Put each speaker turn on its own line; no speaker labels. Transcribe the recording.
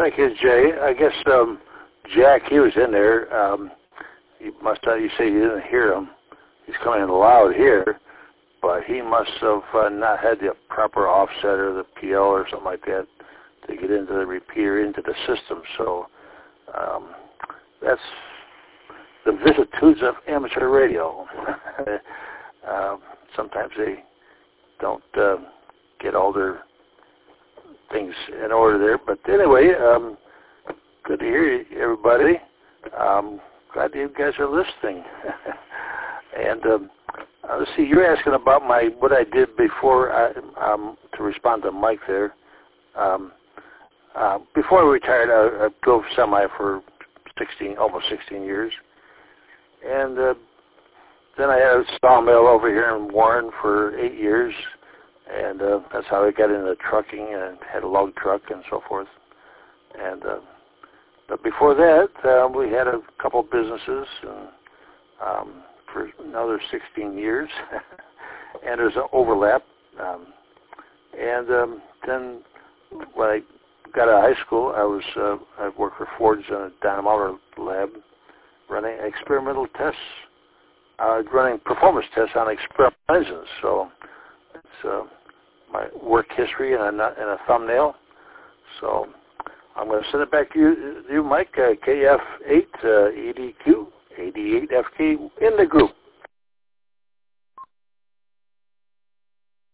Thank you, Jay. I guess Jack, he was in there. You say you didn't hear him. He's coming in loud here, but he must have not had the proper offset or the PL or something like that to get into the repeater, into the system. So that's the vicissitudes of amateur radio. Sometimes they don't get all their things in order there. But anyway, good to hear you, everybody. Glad you guys are listening. And let's see, you're asking about what I did before to respond to Mike there. Before I retired, I drove semi for almost 16 years. And then I had a sawmill over here in Warren for 8 years. And that's how I got into trucking and had a log truck and so forth. And but before that, we had a couple businesses and, for another 16 years. And there's an overlap. And then when I got out of high school, I worked for Ford's in a dynamometer lab running experimental tests, running performance tests on experimental engines. So it's my work history and a thumbnail. So I'm going to send it back to you Mike, KF8 EDQ 88FK in the group.